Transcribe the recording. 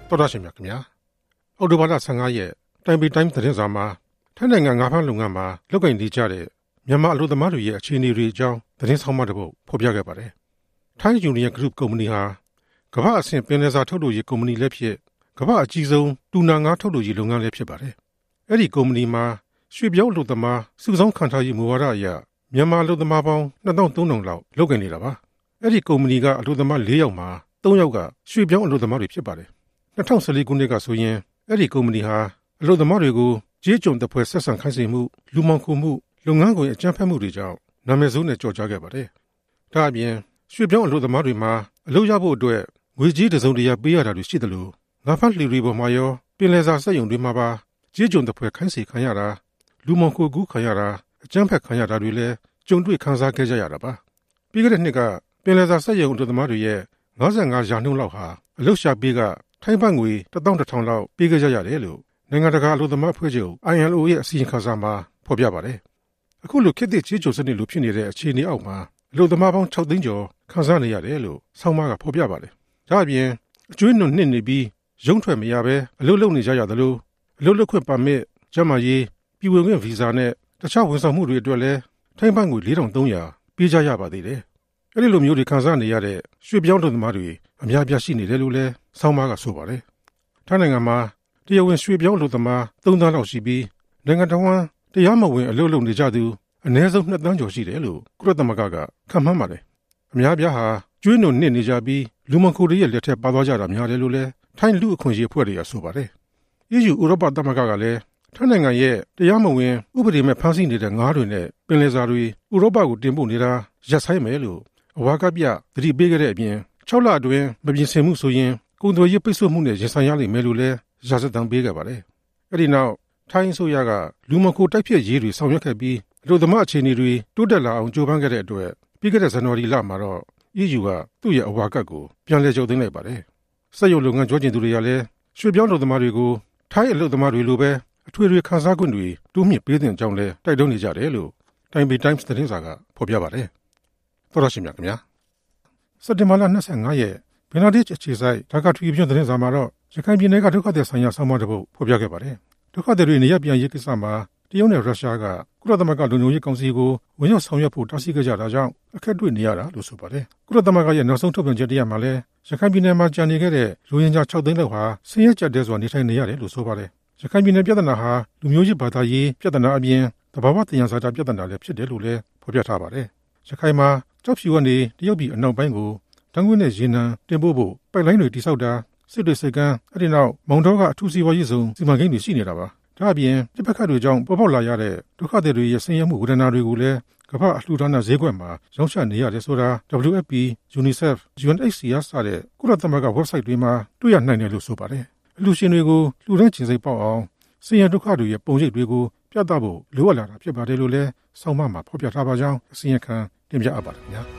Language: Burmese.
တော်ရရှိမြခင်ဗျာအော်တိုဘာလ15ရက်တိုင်ပီတိုင်းသတင်းစာမှာထိုင်းနိုင်ငံငါးဖမ်းလုပ်ငန်းမှာလုပ်ကိုင်နေကြတဲ့မြန်မာအလုပ်သမားတွေရဲ့အခြေအနေတွေအကြောင်းသတင်းဆောင်မတစ်ပုဒ်ဖော်ပြခဲ့ပါတယ်ထိုင်းယူနီယံဂရုကုမ္ပဏီဟာကမ္ဘာအဆင့်ပင်လယ်စာထုတ်လုပ်ရေးကုမ္ပဏီလည်းဖြစ်ကမ္ဘာအကြီးဆုံးတူနာငါးထုတ်လုပ်ရေးလုပ်ငန်းလည်းဖြစ်ပါတယ်အဲ့ဒီကုမ္ပဏီမှာရွှေပြောင်းအလုပ်သမားစုဆောင်းခံထားရေးမူဝါဒအရမြန်မာအလုပ်သမားပေါင်း2300လောက်လုပ်ကိုင်နေတာပါအဲ့ဒီကုမ္ပဏီကအလုပ်သမား4ယောက်မှာ3ယောက်ကရွှေပြောင်းအလုပ်သမားတွေဖြစ်ပါတယ်2014ခုနှစ်ကဆိုရင်အဲ့ဒီကုမ္ပဏီဟာအလုပ်သမားတွေကိုကြေးကျွန်တပ်ဖွဲ့ဆက်ဆံခိုင်းစေမှုလူမှောင်ခိုမှုလုပ်ငန်းခွင်အကြမ်းဖက်မှုတွေကြောင့်နာမည်ဆိုးနဲ့ကြော်ကြားခဲ့ပါတယ်ဒါအပြင်ရွှေပြောင်းအလုပ်သမားတွေမှာအလုပ်ရဖို့အတွက်ငွေကြေးတစုံတရာပေးရတာတွေရှိတယ်လို့ငါးဖမ်းလှေတွေပေါ်မှာရောပင်လယ်စာစက်ရုံတွေမှာပါကြေးကျွန်တပ်ဖွဲ့ခိုင်းစေခံရတာလူမှောင်ခိုကူးခံရတာအကြမ်းဖက်ခံရတာတွေလည်းကြုံတွေ့ခံစားခဲ့ကြရတာပါပြီးခဲ့တဲ့နှစ်ကပင်လယ်စာစက်ရုံအလုပ်သမားတွေရဲ့55%လောက်ဟာအလုပ်ရှာပေးကထိုင်းဘတ်ငွေ11,000လောက်ပေးခဲ့ကြရတယ်လို့နိုင်ငံတကာအလုပ်သမားအဖွဲ့ချုပ် ILO ရဲ့အစီရင်ခံစာမှာဖော်ပြပါတယ်အခုလိုခေတ်သစ်ကြေးကျွန်စနစ်လိုဖြစ်နေတဲ့အခြေအနေအောက်မှာအလုပ်သမားပေါင်း6သိန်းကျော်ခံစားနေရတယ်လို့ဆောင်းပါးကဖော်ပြပါတယ်ဒါအပြင်အကျွေးနုံနှစ်နေပြီးရုံးထွက်မရဘဲအလုပ်လုပ်နေကြရသလိုအလုပ်လုပ်ခွင့်ပါမစ်ကျန်းမာရေးပြည်ဝင်ခွင့်ဗီဇာနဲ့တခြားဝန်ဆောင်မှုတွေအတွက်လည်းထိုင်းဘတ်ငွေ4300ပေးကြရပါသေးတယ်အဲ့ဒီလိုမျိုးတွေခံစားနေရတဲ့ရွှေပြောင်းအလုပ်သမားတွေအများပြားရှိနေတယ်လို့လည်းဆောင်းပါးကဆိုပါတယ်ထိုင်းနိုင်ငံမှာတရားဝင်ရွှေပြောင်းအလုပ်သမား3သန်းလောက်ရှိပြီးနိုင်ငံတော်ဝန်တရားမဝင်အလုပ်လုပ်နေကြသူအနည်းဆုံး2သန်းကျော်ရှိတယ်လို့ကုလသမဂ္ဂကခန့်မှန်းပါတယ်အများပြားဟာကျွေးနုံနစ်နေကြပြီးလူမှောင်ခိုတွေရဲ့လက်ထက်ပါသွားကြတာများတယ်လို့လည်းထိုင်းလူအခွင့်အရေးအဖွဲ့တွေကဆိုပါတယ်EU ဥရောပသမဂ္ဂကလည်းထိုင်းနိုင်ငံရဲ့တရားမဝင်ဥပဒေမဲ့ဖမ်းဆီးနေတဲ့ငါးတွေနဲ့ပင်လယ်စာတွေဥရောပကိုတင်ပို့နေတာရပ်ဆိုင်းမယ်လို့အဝါကပြသတိပေးခဲ့တဲ့အပြင်6လအတွင်းမပြင်ဆင်မှုဆိုရင်ကုန်သွယ်ရေးပိတ်ဆို့မှုနဲ့ရင်ဆိုင်ရလိမ့်မယ်လို့လည်းရာဇသံပေးခဲ့ပါတယ်အဲ့ဒီနောက်ထိုင်းအစိုးရကလူမှောင်ခိုတိုက်ဖျက်ရေးတွေဆောင်ရွက်ခဲ့ပြီးအလုပ်သမားအခြေအနေတွေတိုးတက်လာအောင်ကြိုးပမ်းခဲ့တဲ့အတွက်ပြီးခဲ့တဲ့ဇန်နဝါရီလမှာတော့ EU ကသူ့ရဲ့အဝါကတ်ကိုပြန်လည်ရုပ်သိမ်းလိုက်ပါတယ်စက်ရုံလုပ်ငန်းကျွမ်းကျင်သူတွေကလည်းရွှေပြောင်းအလုပ်သမားတွေကိုထိုင်းအလုပ်သမားတွေလိုပဲအထွေထွေခံစား권တွေတိုးမြင့်ပေးတဲ့ကြောင်းလည်းတိုက်တွန်းနေကြတယ်လို့ Time Times သတင်းစာကဖော်ပြပါတယ်သောရရှိမြခင်ဗျာစက်တင်ဘာလ25ရက်ဘင်္ဂလားဒေ့ရှ်အခြေစိုက်ဒါကာထရီပြသတင်းစာမှာတော့ရခိုင်ပြည်နယ်ကဒုက္ခသည်ဆိုင်ရာဆောင်းပါးတစ်ပုဒ်ဖော်ပြခဲ့ပါတယ်ဒုက္ခသည်တွေနေရပ်ပြန်ရေးကိစ္စမှာတရုတ်နဲ့ရုရှားကကုလသမဂ္ဂလုံခြုံရေးကောင်စီကိုဝင်ရောက်ဆောင်ရွက်ဖို့တားဆီးခဲ့ကြတာကြောင့်အခက်တွေ့နေရတာလို့ဆိုပါတယ်ကုလသမဂ္ဂရဲ့နောက်ဆုံးထုတ်ပြန်ချက်တရမှာလည်းရခိုင်ပြည်နယ်မှာကြံနေခဲ့တဲ့ရိုဟင်ဂျာ6သိန်းလောက်ဟာဆင်းရဲကြပ်တည်းစွာနေထိုင်နေရတယ်လို့ဆိုပါတယ်ရခိုင်ပြည်နယ်ပြဿနာဟာလူမျိုးရေးဘာသာရေးပြဿနာအပြင်သဘာဝသယံဇာတပြဿနာလည်းဖြစ်တယ်လို့လည်းဖော်ပြထားပါတယ်ရခိုင်မှာကြောက်ဖြူကနေတရုတ်ပြည်အနောက်ပိုင်းကိုတန်းခွင်းနဲ့ရေနံတင်ပို့ဖို့ပိုက်လိုင်းတွေတိစောက်တာစစ်တွေစိတ်ကမ်းအဲ့ဒီနောက်မောင်တော်ကအထူးစီးပွားရေးဆောင်စီမံကိန်းတွေရှိနေတာပါဒါအပြင်ပြပခတ်တွေကြောင့်ပေါ်ပေါက်လာရတဲ့ဒုက္ခသည်တွေရဲ့ဆင်းရဲမှုဝေဒနာတွေကိုလည်းကမ္ဘာအလှူဒါနဈေးကွက်မှာရောင်းချနေရတယ်ဆိုတာ WFP, UNICEF, UNHCR စတဲ့ကုလသမဂ္ဂ website တွေမှာတွေ့ရနိုင်တယ်လို့ဆိုပါတယ်အလှူရှင်တွေကိုလှူဒန်းခြင်းစိတ်ပေါက်အောင်ဆင်းရဲဒုက္ခတွေရဲ့ပုံရိပ်တွေကိုပြသဖို့လိုအပ်လာတာဖြစ်ပါတယ်လို့လည်းဆောင်းပါးမှာဖော်ပြထားပါကြောင်းအစီရင်ခံတင်ပြအပ်ပါတယ်ခင်ဗျာ